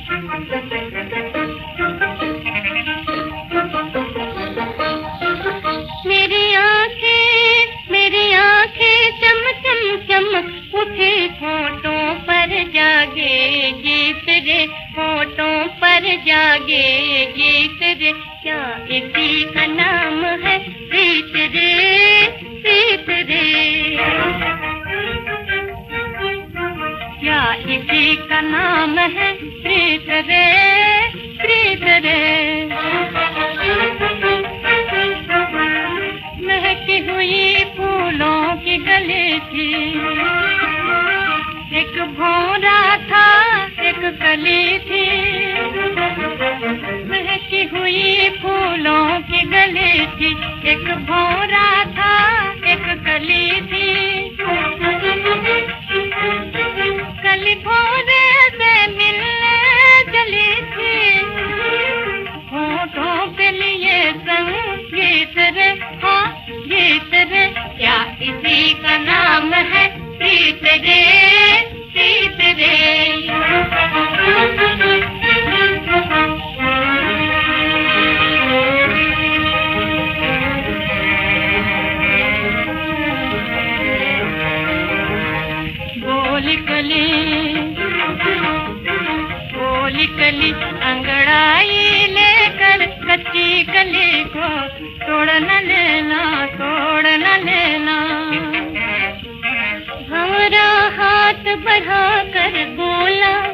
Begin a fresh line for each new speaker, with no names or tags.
मेरी आंखें चम चम चमक उठे, होठों पर जागेगी फिर, होठों पर जागेगी फिर। क्या इसी का नाम है प्रीत रे, प्रीत रे। क्या इसी का नाम है प्रीत रे, प्रीत रे। महकी हुई फूलों की गली थी, एक भौरा था एक कली थी। महकी हुई फूलों की गली थी, एक भौरा था एक कली थी। कली भौरे से मिलने चली थी, होठों के लिए संगीत रे, हाँ गीत रे। क्या इसी का नाम है प्रीत रे, प्रीत रे। बोली कली अंगड़ाई लेकर, कच्ची कली को तोड़ न लेना, तोड़ न लेना। भंवरा हाथ बढ़ा कर बोला,